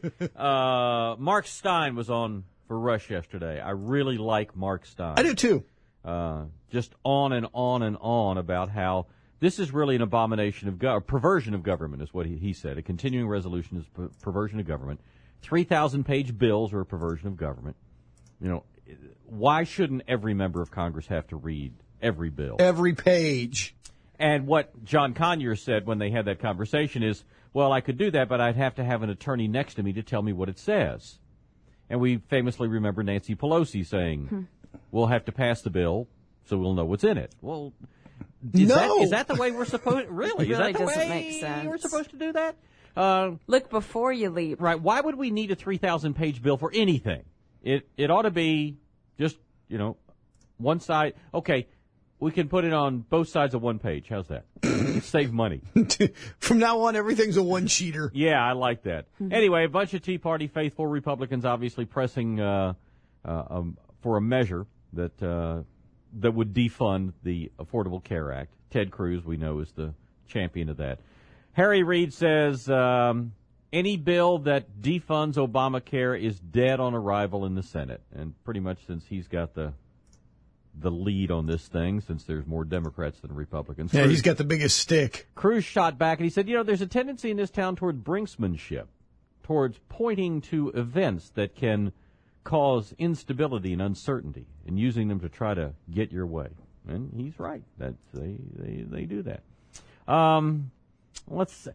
uh, Mark Stein was on for Rush yesterday. I really like Mark Stein. I do, too. Uh, just on and on and on about how this is really an abomination of go- a perversion of government, is what he, he said. A continuing resolution is per- perversion of government. three thousand page bills are a perversion of government. You know, why shouldn't every member of Congress have to read every bill? Every page. And what John Conyers said when they had that conversation is, well, I could do that, but I'd have to have an attorney next to me to tell me what it says. And we famously remember Nancy Pelosi saying, hmm. we'll have to pass the bill so we'll know what's in it. Well, is, no. that, is that the way we're supposed really? It really is that the doesn't way make sense. We're supposed to do that? Uh, Look before you leap. Right. Why would we need a three thousand page bill for anything? It it ought to be just, you know, one side. Okay, we can put it on both sides of one page. How's that? Save money. From now on, everything's a one-sheeter. Yeah, I like that. Anyway, a bunch of Tea Party faithful Republicans obviously pressing uh, uh, um, for a measure that uh, that would defund the Affordable Care Act. Ted Cruz, we know, is the champion of that. Harry Reid says um, any bill that defunds Obamacare is dead on arrival in the Senate. And pretty much since he's got the the lead on this thing, since there's more Democrats than Republicans. Yeah, Cruz, he's got the biggest stick. Cruz shot back and he said, you know, there's a tendency in this town toward brinksmanship, towards pointing to events that can cause instability and uncertainty and using them to try to get your way. And he's right. That's, they, they, they do that. Um... Let's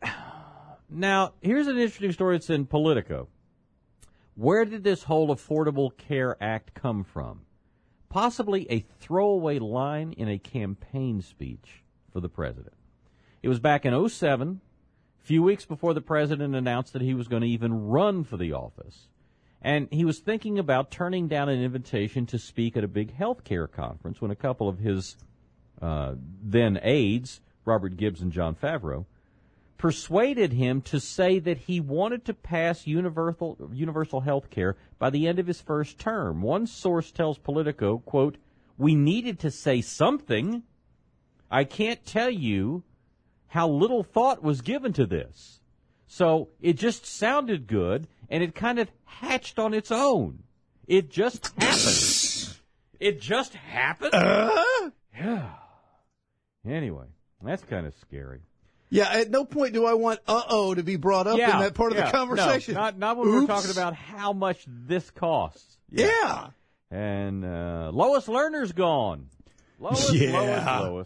now. Here's an interesting story. It's in Politico. Where did this whole Affordable Care Act come from? Possibly a throwaway line in a campaign speech for the president. It was back in oh seven, a few weeks before the president announced that he was going to even run for the office, and he was thinking about turning down an invitation to speak at a big health care conference when a couple of his uh, then aides, Robert Gibbs and John Favreau, persuaded him to say that he wanted to pass universal universal health care by the end of his first term. One source tells Politico, quote, we needed to say something. I can't tell you how little thought was given to this. So it just sounded good, and it kind of hatched on its own. It just happened. It just happened? Uh? Yeah. Anyway, that's kind of scary. Yeah, at no point do I want uh-oh to be brought up yeah, in that part yeah, of the conversation. No, not, not when Oops. we're talking about how much this costs. Yeah. yeah. And uh, Lois Lerner's gone. Lois, yeah. Lois, Lois.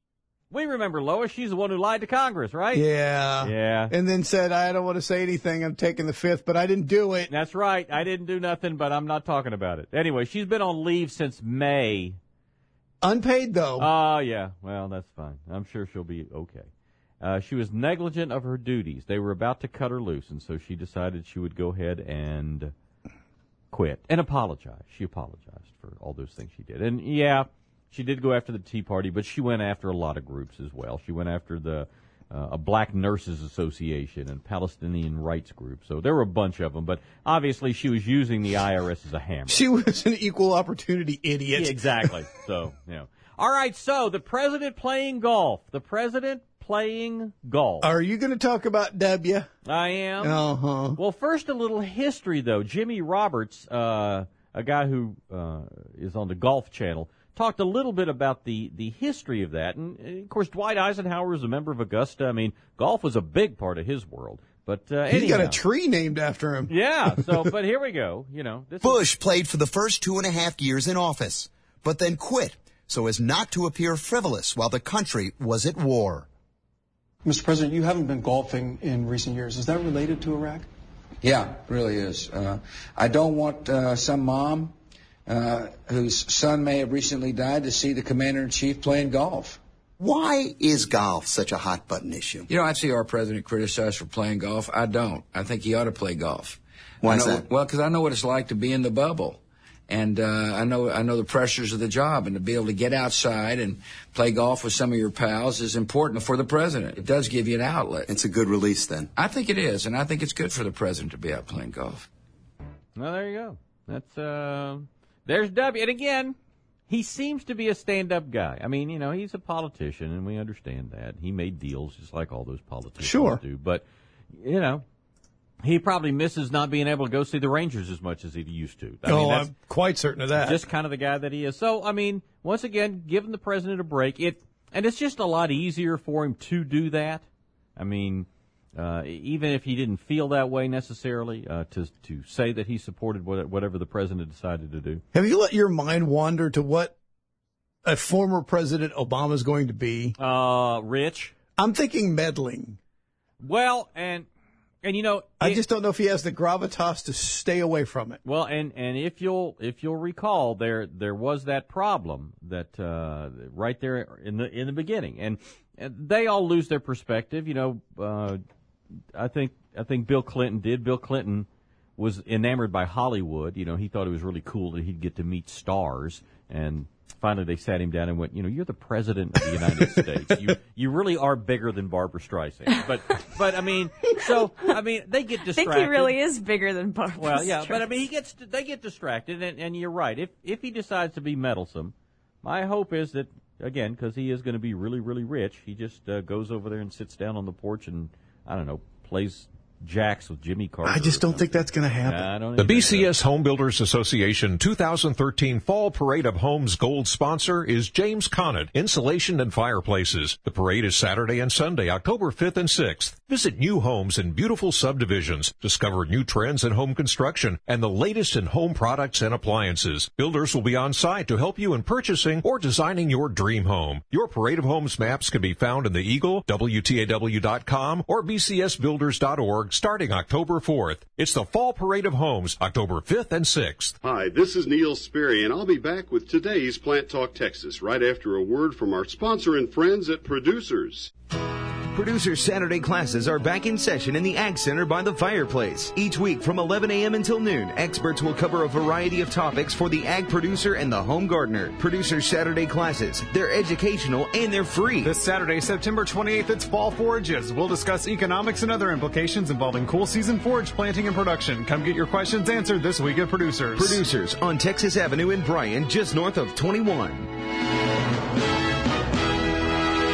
We remember Lois. She's the one who lied to Congress, right? Yeah. Yeah. And then said, I don't want to say anything. I'm taking the fifth, but I didn't do it. That's right. I didn't do nothing, but I'm not talking about it. Anyway, she's been on leave since May. Unpaid, though. Oh, uh, yeah. Well, that's fine. I'm sure she'll be okay. Uh, she was negligent of her duties. They were about to cut her loose, and so she decided she would go ahead and quit and apologize. She apologized for all those things she did. And, yeah, she did go after the Tea Party, but she went after a lot of groups as well. She went after the uh, a Black Nurses Association and Palestinian rights group. So there were a bunch of them, but obviously she was using the I R S as a hammer. She was an equal opportunity idiot. Yeah, exactly. So, you know. All right, so the president playing golf. The president playing golf. Are you going to talk about W? I am. Uh-huh. Well, first a little history, though. Jimmy Roberts, uh, a guy who uh, is on the Golf Channel, talked a little bit about the, the history of that. And, of course, Dwight Eisenhower was a member of Augusta. I mean, golf was a big part of his world. But uh, He's anyhow. got a tree named after him. Yeah, so, but here we go. You know, this Bush is... played for the first two and a half years in office, but then quit so as not to appear frivolous while the country was at war. Mister President, you haven't been golfing in recent years. Is that related to Iraq? Yeah, it really is. Uh, I don't want uh, some mom uh, whose son may have recently died to see the commander-in-chief playing golf. Why is golf such a hot-button issue? You know, I see our president criticized for playing golf. I don't. I think he ought to play golf. Why is know, that? Well, because I know what it's like to be in the bubble. And uh, I know I know the pressures of the job, and to be able to get outside and play golf with some of your pals is important for the president. It does give you an outlet. It's a good release, then. I think it is, and I think it's good for the president to be out playing golf. Well, there you go. That's uh, there's W. And again, he seems to be a stand-up guy. I mean, you know, he's a politician, and we understand that. He made deals just like all those politicians sure. do. But, you know, he probably misses not being able to go see the Rangers as much as he used to. I oh, mean, that's I'm quite certain of that. Just kind of the guy that he is. So, I mean, once again, giving the president a break. It and it's just a lot easier for him to do that. I mean, uh, even if he didn't feel that way necessarily, uh, to to say that he supported whatever the president decided to do. Have you let your mind wander to what a former President Obama is going to be? Uh, rich. I'm thinking meddling. Well, and... And you know, I it, just don't know if he has the gravitas to stay away from it. Well, and, and if you'll if you'll recall, there there was that problem that uh, right there in the in the beginning, and, and they all lose their perspective. You know, uh, I think I think Bill Clinton did. Bill Clinton was enamored by Hollywood. You know, he thought it was really cool that he'd get to meet stars, and finally they sat him down and went, you know, you're the president of the United States. You you really are bigger than Barbara Streisand. But but I mean, so I mean, they get distracted. I think he really is bigger than Barbara. Well, yeah, Streisand. but I mean, he gets they get distracted, and, and you're right. If if he decides to be meddlesome, my hope is that again, because he is going to be really really rich, he just uh, goes over there and sits down on the porch and I don't know, plays jacks with Jimmy Carter. I just don't think that's going to happen. Nah, I don't the B C S Home Builders Association two thousand thirteen Fall Parade of Homes Gold sponsor is James Conant, Insulation and Fireplaces. The parade is Saturday and Sunday, October fifth and sixth. Visit new homes in beautiful subdivisions, discover new trends in home construction, and the latest in home products and appliances. Builders will be on site to help you in purchasing or designing your dream home. Your Parade of Homes maps can be found in the Eagle, W T A W dot com, or B C S builders dot org. Starting October fourth. It's the Fall Parade of Homes, October fifth and sixth. Hi, this is Neil Sperry, and I'll be back with today's Plant Talk Texas right after a word from our sponsor and friends at Producers. Producers Saturday classes are back in session in the Ag Center by the fireplace. Each week from eleven a.m. until noon, experts will cover a variety of topics for the ag producer and the home gardener. Producers Saturday classes, they're educational and they're free. This Saturday, September twenty-eighth, it's Fall Forages. We'll discuss economics and other implications involving cool season forage planting and production. Come get your questions answered this week at Producers. Producers on Texas Avenue in Bryan, just north of twenty-one.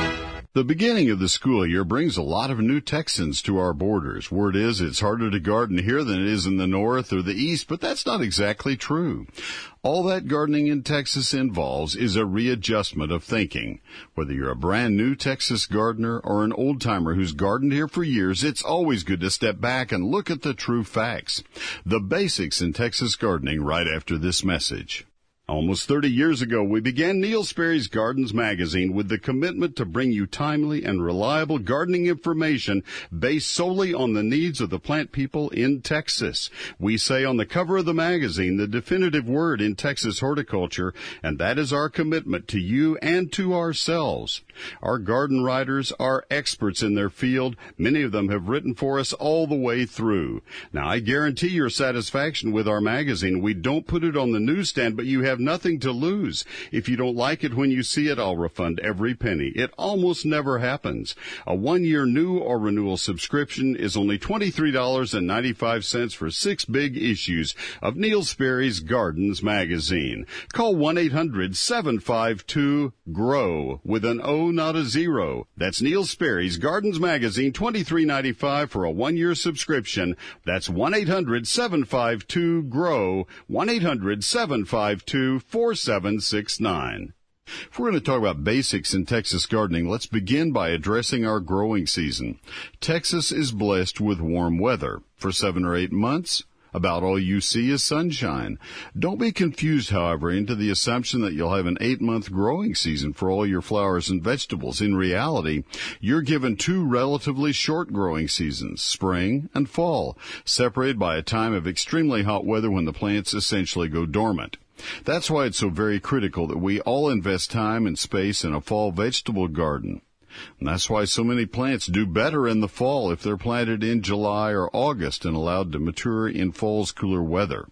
The beginning of the school year brings a lot of new Texans to our borders. Word is it's harder to garden here than it is in the north or the east, but that's not exactly true. All that gardening in Texas involves is a readjustment of thinking. Whether you're a brand new Texas gardener or an old-timer who's gardened here for years, it's always good to step back and look at the true facts. The basics in Texas gardening right after this message. Almost thirty years ago, we began Neil Sperry's Gardens magazine with the commitment to bring you timely and reliable gardening information based solely on the needs of the plant people in Texas. We say on the cover of the magazine the definitive word in Texas horticulture, and that is our commitment to you and to ourselves. Our garden writers are experts in their field. Many of them have written for us all the way through. Now, I guarantee your satisfaction with our magazine. We don't put it on the newsstand, but you have nothing to lose. If you don't like it when you see it, I'll refund every penny. It almost never happens. A one-year new or renewal subscription is only twenty-three dollars and ninety-five cents for six big issues of Neil Sperry's Gardens magazine. Call one eight hundred seven five two GROW with an O, not a zero. That's Neil Sperry's Gardens magazine, twenty-three ninety-five for a one-year subscription. That's one eight hundred seven five two GROW, one eight hundred seven five two four seven six nine. If we're going to talk about basics in Texas gardening, let's begin by addressing our growing season. Texas is blessed with warm weather. For seven or eight months, about all you see is sunshine. Don't be confused, however, into the assumption that you'll have an eight-month growing season for all your flowers and vegetables. In reality, you're given two relatively short growing seasons, spring and fall, separated by a time of extremely hot weather when the plants essentially go dormant. That's why it's so very critical that we all invest time and space in a fall vegetable garden. And that's why so many plants do better in the fall if they're planted in July or August and allowed to mature in fall's cooler weather.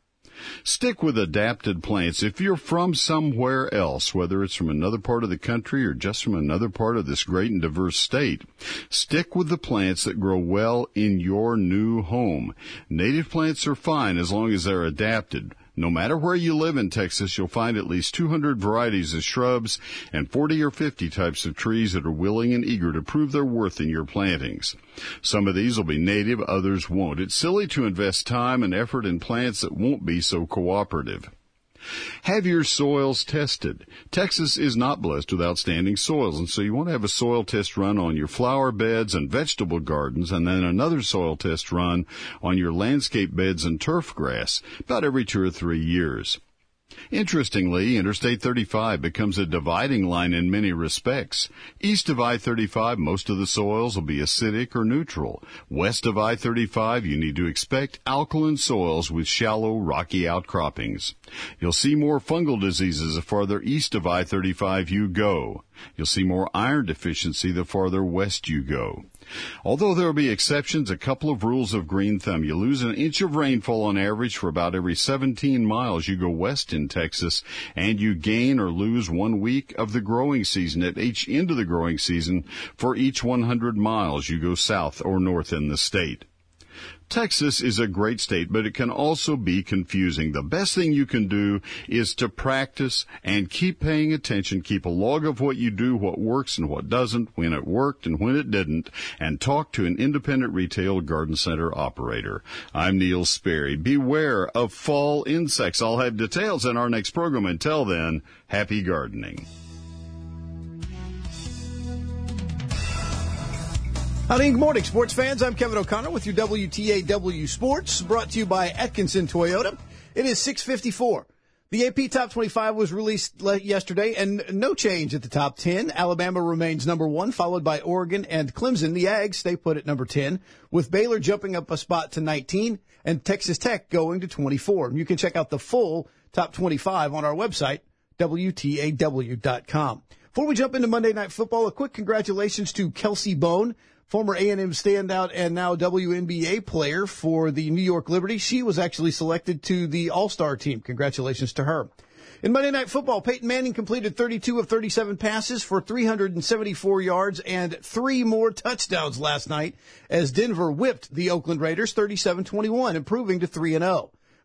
Stick with adapted plants. If you're from somewhere else, whether it's from another part of the country or just from another part of this great and diverse state, stick with the plants that grow well in your new home. Native plants are fine as long as they're adapted. No matter where you live in Texas, you'll find at least two hundred varieties of shrubs and forty or fifty types of trees that are willing and eager to prove their worth in your plantings. Some of these will be native, others won't. It's silly to invest time and effort in plants that won't be so cooperative. Have your soils tested. Texas is not blessed with outstanding soils, and so you want to have a soil test run on your flower beds and vegetable gardens, and then another soil test run on your landscape beds and turf grass about every two or three years. Interestingly, Interstate thirty-five becomes a dividing line in many respects. East of I thirty-five, most of the soils will be acidic or neutral. West of I thirty-five, you need to expect alkaline soils with shallow, rocky outcroppings. You'll see more fungal diseases the farther east of I thirty-five you go. You'll see more iron deficiency the farther west you go. Although there will be exceptions, a couple of rules of green thumb. You lose an inch of rainfall on average for about every seventeen miles you go west in Texas, and you gain or lose one week of the growing season at each end of the growing season for each one hundred miles you go south or north in the state. Texas is a great state, but it can also be confusing. The best thing you can do is to practice and keep paying attention, keep a log of what you do, what works and what doesn't, when it worked and when it didn't, and talk to an independent retail garden center operator. I'm Neil Sperry. Beware of fall insects. I'll have details in our next program. Until then, happy gardening. Howdy, good morning, sports fans. I'm Kevin O'Connor with your W T A W Sports, brought to you by Atkinson Toyota. It is six fifty-four. The A P Top twenty-five was released yesterday, and no change at the top ten. Alabama remains number one, followed by Oregon and Clemson. The Ags stay put at number ten, with Baylor jumping up a spot to nineteen and Texas Tech going to twenty-four. You can check out the full Top twenty-five on our website, W T A W dot com. Before we jump into Monday Night Football, a quick congratulations to Kelsey Bone, former A and M standout and now W N B A player for the New York Liberty. She was actually selected to the All-Star team. Congratulations to her. In Monday Night Football, Peyton Manning completed thirty-two of thirty-seven passes for three hundred seventy-four yards and three more touchdowns last night as Denver whipped the Oakland Raiders thirty-seven twenty-one, improving to three and oh.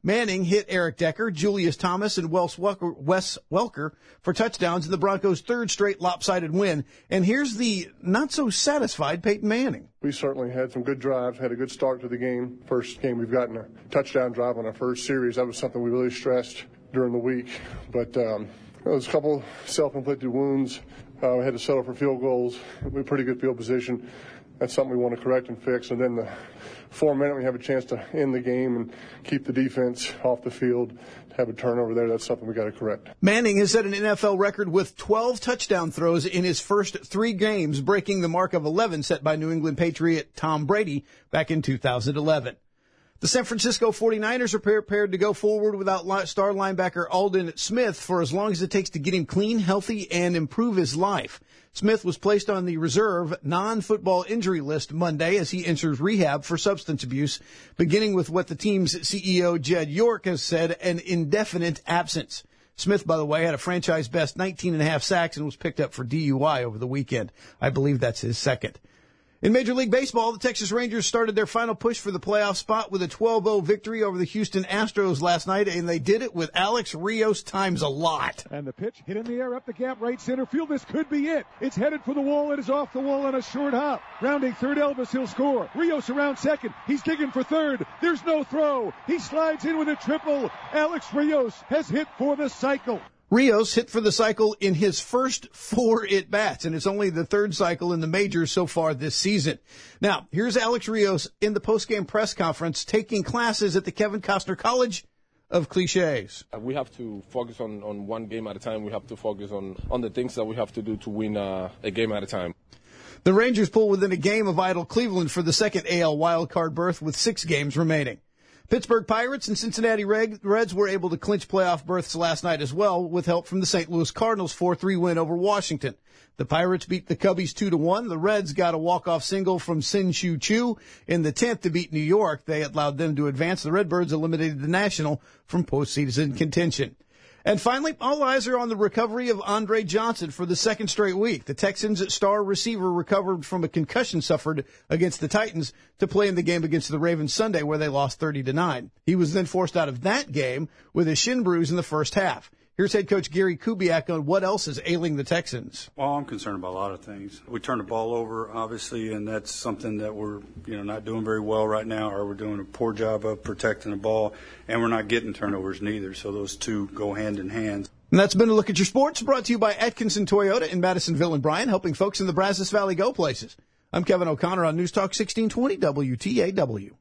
Manning hit Eric Decker, Julius Thomas, and Wes Welker, Wes Welker for touchdowns in the Broncos' third straight lopsided win. And here's the not-so-satisfied Peyton Manning. We certainly had some good drives, had a good start to the game. First game we've gotten a touchdown drive on our first series. That was something we really stressed during the week. But um, there was a couple self-inflicted wounds. Uh, we had to settle for field goals. We're in pretty good field position. That's something we want to correct and fix. And then the four minute, we have a chance to end the game and keep the defense off the field. Have a turnover there. That's something we got to correct. Manning has set an N F L record with twelve touchdown throws in his first three games, breaking the mark of eleven set by New England Patriot Tom Brady back in two thousand eleven. The San Francisco forty-niners are prepared to go forward without star linebacker Aldon Smith for as long as it takes to get him clean, healthy, and improve his life. Smith was placed on the reserve non-football injury list Monday as he enters rehab for substance abuse, beginning with what the team's C E O Jed York has said, an indefinite absence. Smith, by the way, had a franchise-best nineteen and a half sacks and was picked up for D U I over the weekend. I believe that's his second. In Major League Baseball, the Texas Rangers started their final push for the playoff spot with a twelve oh victory over the Houston Astros last night, and they did it with Alex Rios times a lot. And the pitch hit in the air up the gap, right center field. This could be it. It's headed for the wall. It is off the wall on a short hop. Rounding third, Elvis, he'll score. Rios around second. He's digging for third. There's no throw. He slides in with a triple. Alex Rios has hit for the cycle. Rios hit for the cycle in his first four at-bats, and it's only the third cycle in the majors so far this season. Now, here's Alex Rios in the postgame press conference taking classes at the Kevin Costner College of Cliches. We have to focus on, on one game at a time. We have to focus on, on the things that we have to do to win uh, a game at a time. The Rangers pull within a game of idle Cleveland for the second A L wildcard berth with six games remaining. Pittsburgh Pirates and Cincinnati Reds were able to clinch playoff berths last night as well with help from the Saint Louis Cardinals' four three win over Washington. The Pirates beat the Cubbies two to one. The Reds got a walk-off single from Sin-Shu Chu in the tenth to beat New York. They allowed them to advance. The Redbirds eliminated the National from postseason contention. And finally, all eyes are on the recovery of Andre Johnson for the second straight week. The Texans' star receiver recovered from a concussion suffered against the Titans to play in the game against the Ravens Sunday, where they lost thirty to nine. He was then forced out of that game with a shin bruise in the first half. Here's head coach Gary Kubiak on what else is ailing the Texans. Well, I'm concerned about a lot of things. We turned the ball over, obviously, and that's something that we're, you know, not doing very well right now, or we're doing a poor job of protecting the ball, and we're not getting turnovers neither. So those two go hand in hand. And that's been a look at your sports, brought to you by Atkinson Toyota in Madisonville and Bryan, helping folks in the Brazos Valley go places. I'm Kevin O'Connor on News Talk sixteen twenty W T A W.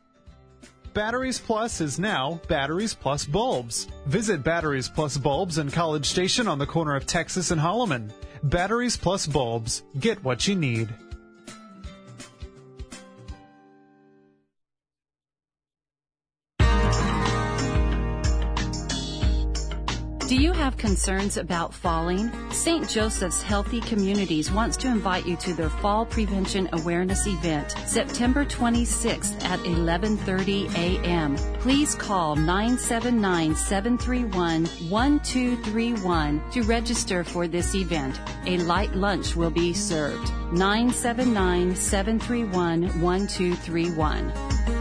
Batteries Plus is now Batteries Plus Bulbs. Visit Batteries Plus Bulbs in College Station on the corner of Texas and Holloman. Batteries Plus Bulbs. Get what you need. Do you have concerns about falling? Saint Joseph's Healthy Communities wants to invite you to their Fall Prevention Awareness event, September twenty-sixth at eleven thirty a.m. Please call nine seven nine, seven three one, one two three one to register for this event. A light lunch will be served. nine seven nine, seven three one, one two three one.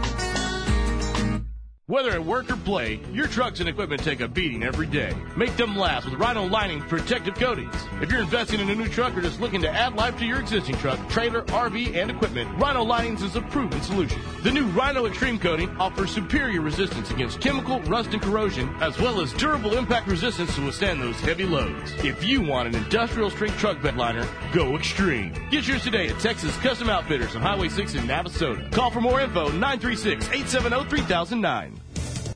Whether at work or play, your trucks and equipment take a beating every day. Make them last with Rhino Lining Protective Coatings. If you're investing in a new truck or just looking to add life to your existing truck, trailer, R V, and equipment, Rhino Linings is a proven solution. The new Rhino Extreme Coating offers superior resistance against chemical, rust, and corrosion, as well as durable impact resistance to withstand those heavy loads. If you want an industrial strength truck bed liner, go extreme. Get yours today at Texas Custom Outfitters on Highway six in Navasota. Call for more info, nine three six, eight seven zero, three thousand nine.